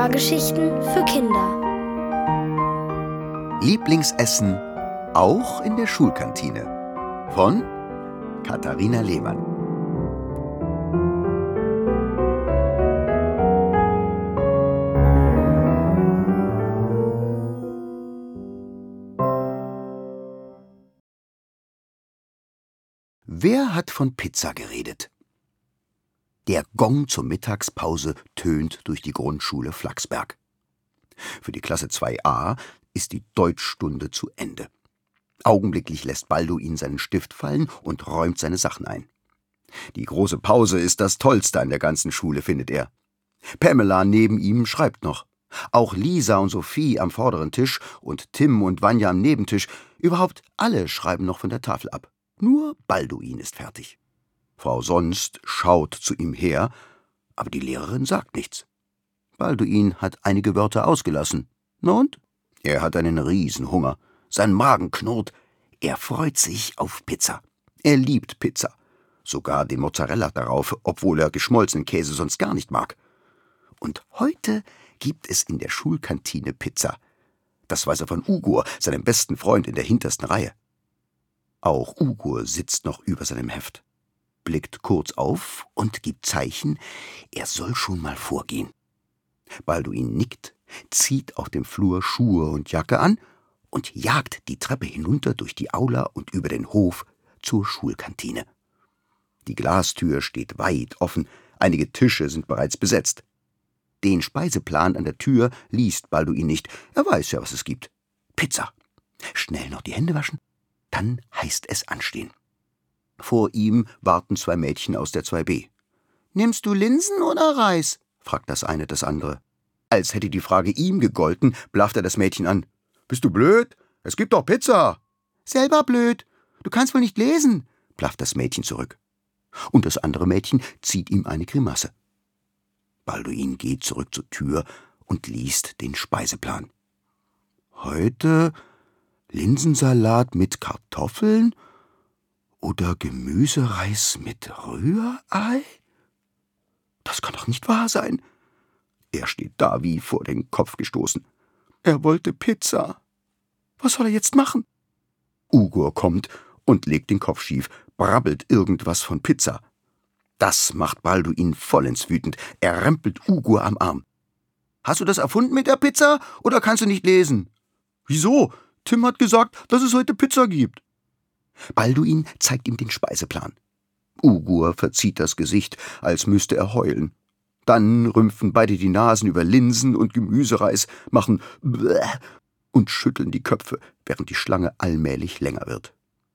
Hörgeschichten für Kinder. Lieblingsessen auch in der Schulkantine von Katharina Lehmann. Wer hat von Pizza geredet? Der Gong zur Mittagspause tönt durch die Grundschule Flachsberg. Für die Klasse 2a ist die Deutschstunde zu Ende. Augenblicklich lässt Balduin seinen Stift fallen und räumt seine Sachen ein. Die große Pause ist das Tollste an der ganzen Schule, findet er. Pamela neben ihm schreibt noch. Auch Lisa und Sophie am vorderen Tisch und Tim und Vanja am Nebentisch, überhaupt alle schreiben noch von der Tafel ab. Nur Balduin ist fertig. Frau Sonst schaut zu ihm her, aber die Lehrerin sagt nichts. Balduin hat einige Wörter ausgelassen. Na und? Er hat einen Riesenhunger. Sein Magen knurrt. Er freut sich auf Pizza. Er liebt Pizza. Sogar den Mozzarella darauf, obwohl er geschmolzenen Käse sonst gar nicht mag. Und heute gibt es in der Schulkantine Pizza. Das weiß er von Ugur, seinem besten Freund in der hintersten Reihe. Auch Ugur sitzt noch über seinem Heft, blickt kurz auf und gibt Zeichen, er soll schon mal vorgehen. Balduin nickt, zieht auf dem Flur Schuhe und Jacke an und jagt die Treppe hinunter durch die Aula und über den Hof zur Schulkantine. Die Glastür steht weit offen, einige Tische sind bereits besetzt. Den Speiseplan an der Tür liest Balduin nicht, er weiß ja, was es gibt. Pizza. Schnell noch die Hände waschen, dann heißt es anstehen. Vor ihm warten zwei Mädchen aus der 2b. »Nimmst du Linsen oder Reis?« fragt das eine das andere. Als hätte die Frage ihm gegolten, blafft er das Mädchen an. »Bist du blöd? Es gibt doch Pizza!« »Selber blöd. Du kannst wohl nicht lesen«, blafft das Mädchen zurück. Und das andere Mädchen zieht ihm eine Grimasse. Balduin geht zurück zur Tür und liest den Speiseplan. Heute Linsensalat mit Kartoffeln oder Gemüsereis mit Rührei? Das kann doch nicht wahr sein. Er steht da wie vor den Kopf gestoßen. Er wollte Pizza. Was soll er jetzt machen? Ugur kommt und legt den Kopf schief, brabbelt irgendwas von Pizza. Das macht Balduin vollends wütend. Er rempelt Ugur am Arm. »Hast du das erfunden mit der Pizza oder kannst du nicht lesen?« »Wieso? Tim hat gesagt, dass es heute Pizza gibt.« Balduin zeigt ihm den Speiseplan. Ugur verzieht das Gesicht, als müsste er heulen. Dann rümpfen beide die Nasen über Linsen und Gemüsereis, machen Bäh und schütteln die Köpfe, während die Schlange allmählich länger wird.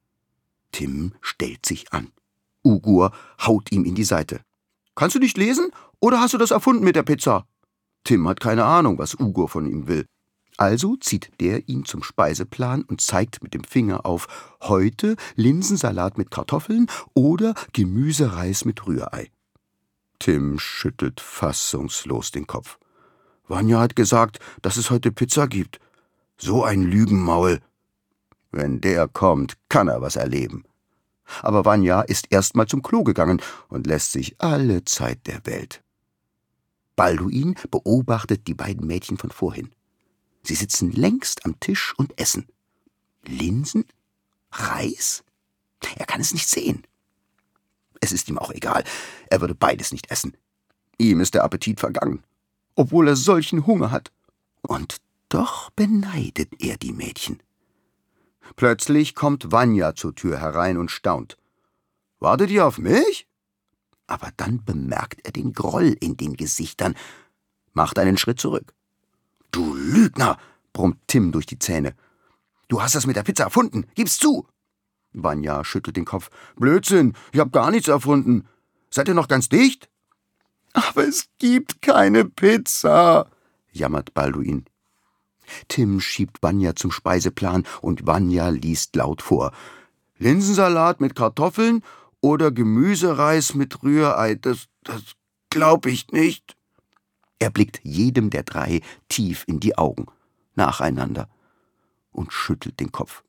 Tim stellt sich an. Ugur haut ihm in die Seite. »Kannst du nicht lesen oder hast du das erfunden mit der Pizza?« Tim hat keine Ahnung, was Ugur von ihm will. Also zieht der ihn zum Speiseplan und zeigt mit dem Finger auf heute Linsensalat mit Kartoffeln oder Gemüsereis mit Rührei. Tim schüttelt fassungslos den Kopf. Vanja hat gesagt, dass es heute Pizza gibt. So ein Lügenmaul. Wenn der kommt, kann er was erleben. Aber Vanja ist erst mal zum Klo gegangen und lässt sich alle Zeit der Welt. Balduin beobachtet die beiden Mädchen von vorhin. Sie sitzen längst am Tisch und essen. Linsen? Reis? Er kann es nicht sehen. Es ist ihm auch egal, er würde beides nicht essen. Ihm ist der Appetit vergangen, obwohl er solchen Hunger hat. Und doch beneidet er die Mädchen. Plötzlich kommt Vanja zur Tür herein und staunt. »Wartet ihr auf mich?« Aber dann bemerkt er den Groll in den Gesichtern, macht einen Schritt zurück. »Du Lügner«, brummt Tim durch die Zähne. »Du hast das mit der Pizza erfunden, gib's zu!« Vanja schüttelt den Kopf. »Blödsinn, ich hab gar nichts erfunden. Seid ihr noch ganz dicht?« »Aber es gibt keine Pizza«, jammert Balduin. Tim schiebt Vanja zum Speiseplan und Vanja liest laut vor. »Linsensalat mit Kartoffeln oder Gemüsereis mit Rührei, das glaub ich nicht.« Er blickt jedem der drei tief in die Augen, nacheinander, und schüttelt den Kopf.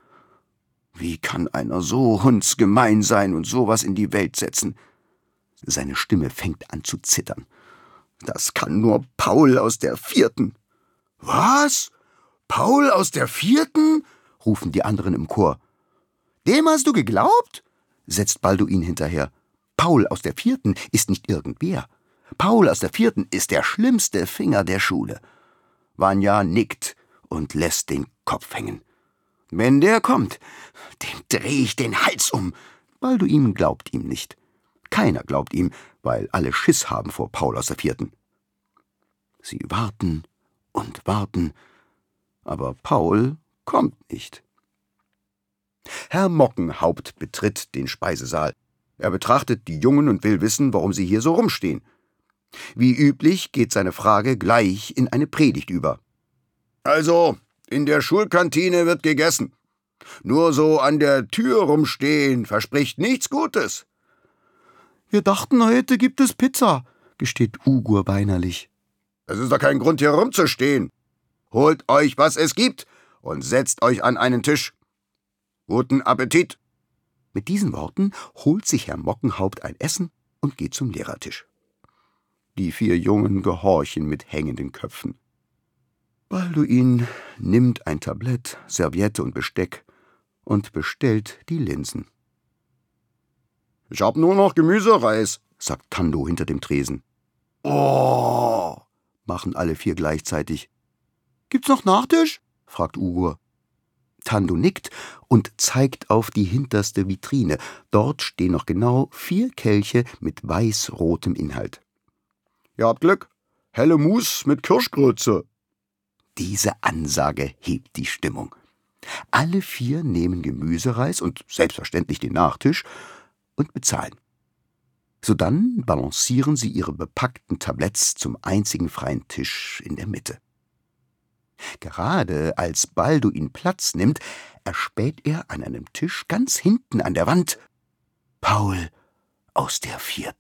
Wie kann einer so hundsgemein sein und sowas in die Welt setzen? Seine Stimme fängt an zu zittern. Das kann nur Paul aus der 4. »Was? Paul aus der 4?« rufen die anderen im Chor. »Dem hast du geglaubt?« setzt Balduin hinterher. »Paul aus der 4. ist nicht irgendwer. Paul aus der 4. ist der schlimmste Finger der Schule.« Vanya nickt und lässt den Kopf hängen. »Wenn der kommt, dem dreh ich den Hals um.« Balduin glaubt ihm nicht. Keiner glaubt ihm, weil alle Schiss haben vor Paul aus der 4. Sie warten und warten, aber Paul kommt nicht. Herr Mockenhaupt betritt den Speisesaal. Er betrachtet die Jungen und will wissen, warum sie hier so rumstehen. Wie üblich geht seine Frage gleich in eine Predigt über. »Also, in der Schulkantine wird gegessen. Nur so an der Tür rumstehen verspricht nichts Gutes.« »Wir dachten, heute gibt es Pizza«, gesteht Ugur weinerlich. »Es ist doch kein Grund, hier rumzustehen. Holt euch, was es gibt, und setzt euch an einen Tisch. Guten Appetit!« Mit diesen Worten holt sich Herr Mockenhaupt ein Essen und geht zum Lehrertisch. Die 4 Jungen gehorchen mit hängenden Köpfen. Balduin nimmt ein Tablett, Serviette und Besteck und bestellt die Linsen. »Ich hab nur noch Gemüsereis«, sagt Tando hinter dem Tresen. »Oh«, machen alle 4 gleichzeitig. »Gibt's noch Nachtisch?« fragt Ugur. Tando nickt und zeigt auf die hinterste Vitrine. Dort stehen noch genau 4 Kelche mit weiß-rotem Inhalt. »Ihr habt Glück. Helle Mousse mit Kirschgrütze.« Diese Ansage hebt die Stimmung. Alle 4 nehmen Gemüsereis und selbstverständlich den Nachtisch und bezahlen. Sodann balancieren sie ihre bepackten Tabletts zum einzigen freien Tisch in der Mitte. Gerade als Balduin Platz nimmt, erspäht er an einem Tisch ganz hinten an der Wand Paul aus der 4.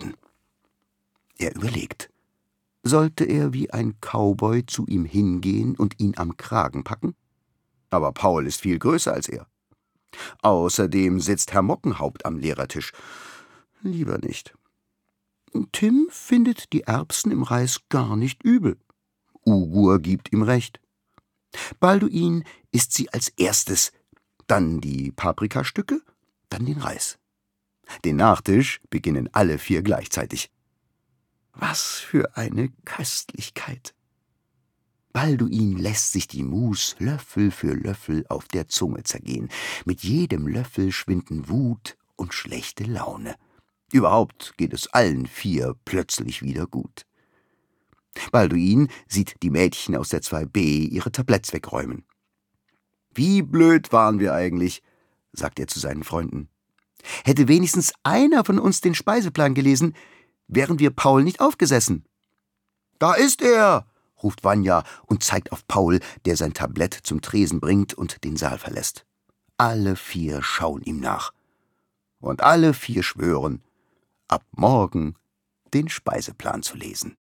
Er überlegt. Sollte er wie ein Cowboy zu ihm hingehen und ihn am Kragen packen? Aber Paul ist viel größer als er. Außerdem sitzt Herr Mockenhaupt am Lehrertisch. Lieber nicht. Tim findet die Erbsen im Reis gar nicht übel. Ugur gibt ihm recht. Balduin isst sie als erstes, dann die Paprikastücke, dann den Reis. Den Nachtisch beginnen alle 4 gleichzeitig. Was für eine Köstlichkeit! Balduin lässt sich die Mousse Löffel für Löffel auf der Zunge zergehen. Mit jedem Löffel schwinden Wut und schlechte Laune. Überhaupt geht es allen 4 plötzlich wieder gut. Balduin sieht die Mädchen aus der 2b ihre Tabletts wegräumen. »Wie blöd waren wir eigentlich«, sagt er zu seinen Freunden. »Hätte wenigstens einer von uns den Speiseplan gelesen, wären wir Paul nicht aufgesessen.« »Da ist er«, ruft Vanya und zeigt auf Paul, der sein Tablett zum Tresen bringt und den Saal verlässt. Alle 4 schauen ihm nach. Und alle 4 schwören, ab morgen den Speiseplan zu lesen.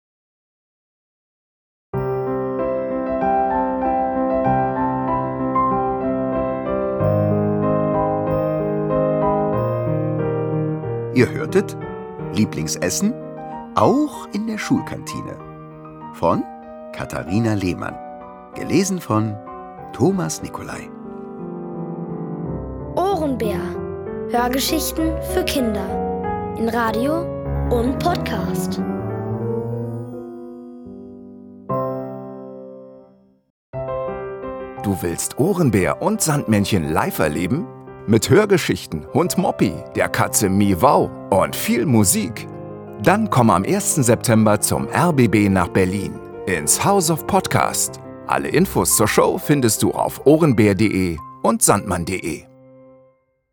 Ihr hörtet Lieblingsessen, auch in der Schulkantine, von Katharina Lehmann, gelesen von Thomas Nicolai. Ohrenbär. Hörgeschichten für Kinder. In Radio und Podcast. Du willst Ohrenbär und Sandmännchen live erleben? Mit Hörgeschichten, Hund Moppi, der Katze Miau und viel Musik? Dann komm am 1. September zum RBB nach Berlin, ins House of Podcast. Alle Infos zur Show findest du auf ohrenbär.de und sandmann.de.